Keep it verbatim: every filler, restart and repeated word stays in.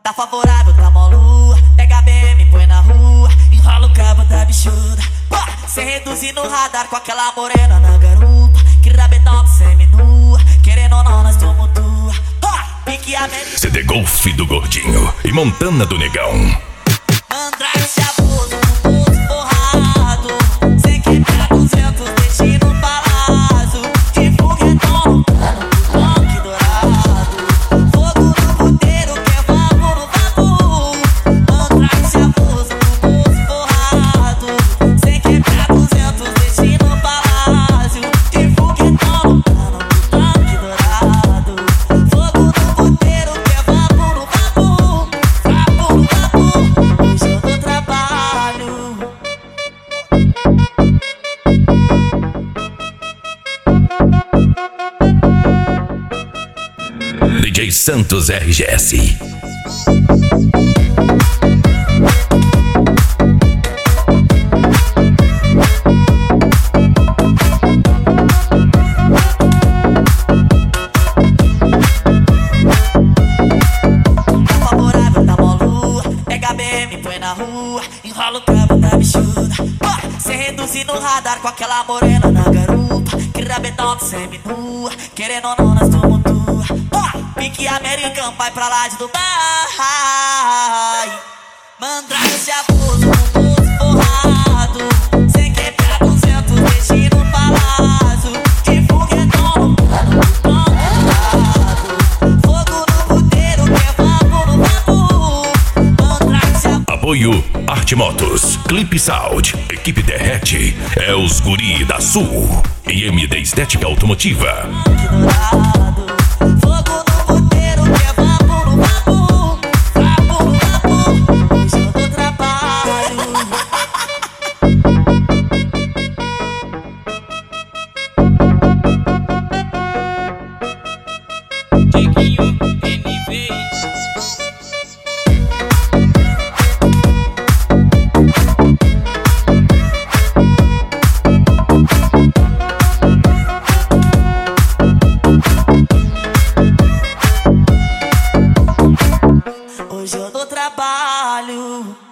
Tá favorável, tá molu. Pega a B M, põe na rua. Enrola o cabo da bichuda. Pá, cê reduzir no radar com aquela morena na garupa. Que rabetão de semi-nua. Querendo ou não, nós tomamos tua. Pá, pique a mente. C D Golf do Gordinho e Montana do Negão. Mandrake se abusa, com pulso borrado. Sem quebrar duzentos, deixe no palácio. De foguetão no cano, funk dourado. Fogo no puteiro, que é vapor no vapor. Mandrake se abusa, com pulso borrado. Sem quebrar duzentos, deixe no palácio. De foguetão no cano, funk dourado. Fogo no puteiro, que é vapor no vapor. Vapor no vapor. Hoje eu dou trabalho. D J Santos R G S. Tá favorável, tá molu. Pega a B M, põe na rua. Enrola o cabo da bichuda. Pá, cê reduzir no radar com aquela morena na garupa. Que rabetão de semi-nua. Querendo ou não, nós tomamos tua. Pá, pique americano, vai pra lá de Dubai. Mandrake se abusa, com pulso borrado. Sem quebrar duzentos, deixe no palácio. De foguetão no cano, funk dourado. Fogo no puteiro, que é vapor no vapor. Mandrake se abusa. Apoio Arte Motos, Clip Sound, Equipe Derrete, é os Guri da Sul e M D Estética Automotiva. Dourado. Fogo no puteiro, que é vapor no vapor. Vapor no vapor. Hoje eu dou trabalho. Dieguinho N V. Hoje eu dou trabalho.